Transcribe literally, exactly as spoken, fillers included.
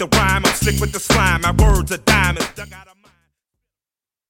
the rhyme, I'm slick with the slime. My words are diamonds. Dug out of